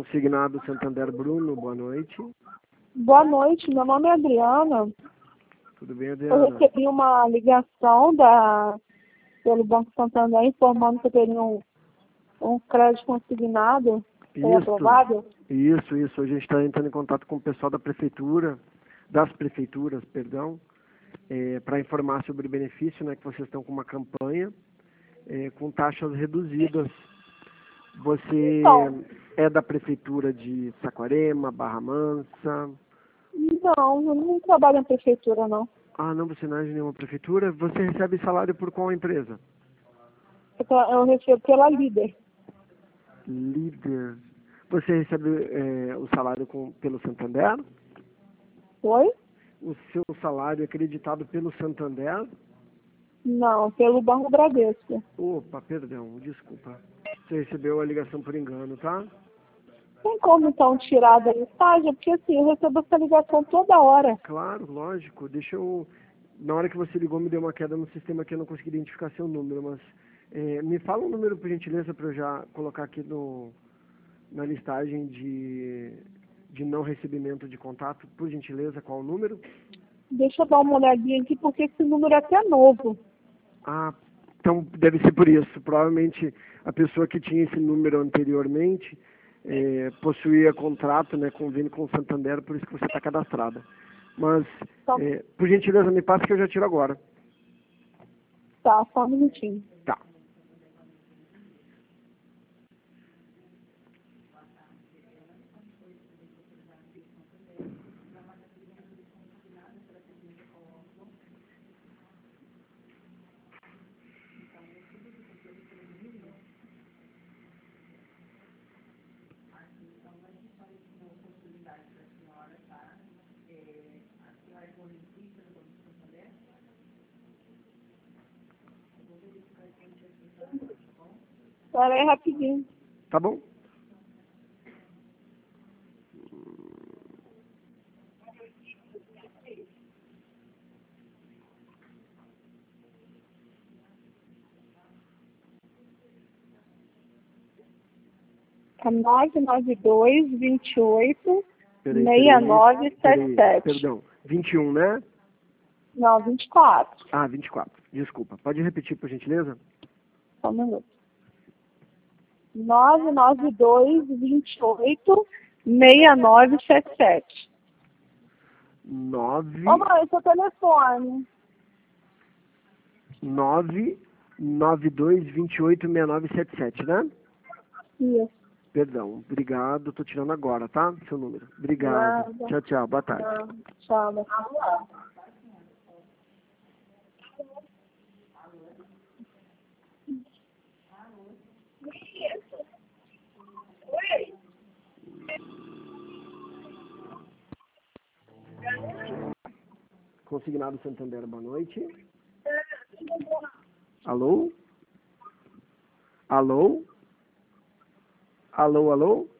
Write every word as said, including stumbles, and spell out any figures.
Consignado Santander Bruno, boa noite. Boa noite, meu nome é Adriana. Tudo bem, Eu Adriana? recebi uma ligação da, pelo Banco Santander informando que eu teria um, um crédito consignado, foi Isso, aprovado. isso, isso. Hoje a gente está entrando em contato com o pessoal da prefeitura, das prefeituras, perdão, é, para informar sobre o benefício, né, que vocês estão com uma campanha é, com taxas reduzidas. Você Então, é da prefeitura de Saquarema, Barra Mansa? não, eu não trabalho na prefeitura, não. Ah, não, você não é de nenhuma prefeitura. Você recebe salário por qual empresa? Eu, tra- eu recebo pela Líder. Líder. Você recebe é, o salário com, pelo Santander? Foi? O seu salário é acreditado pelo Santander? Não, pelo Banco Bradesco. Opa, perdão, desculpa. Você recebeu a ligação por engano, tá? Tem como, então, tirar da listagem? Porque, assim, eu recebo essa ligação toda hora. Claro, lógico. Deixa eu... Na hora que você ligou, me deu uma queda no sistema que eu não consegui identificar seu número, mas... é, me fala um número, por gentileza, para eu já colocar aqui no, na listagem de, de não recebimento de contato. Por gentileza, qual o número? Deixa eu dar uma olhadinha aqui, porque esse número é até novo. Ah, então deve ser por isso. Provavelmente a pessoa que tinha esse número anteriormente é, possuía contrato, né, convênio com o Santander, por isso que você está cadastrada. Mas, Então, é, por gentileza, me passa que eu já tiro agora. tá, só um minutinho. Tá. Espera aí rapidinho. Tá bom? É nove nove dois, vinte e oito, Peraí, seis peraí, nove sete peraí, sete. perdão. vinte e um, né? Não, vinte e quatro. Ah, vinte e quatro. Desculpa. Pode repetir, por gentileza? Só um minuto. nove nove dois, vinte e oito, seis nove sete sete. nove Ô, mãe, seu telefone. nove nove dois vinte e oito seis nove sete sete, né? Isso. Perdão, obrigado, tô tirando agora, tá? Seu número. Obrigado. Nada. Tchau, tchau, boa tarde. Não, tchau. Né? Consignado Santander, boa noite. Alô? Alô? Alô, alô?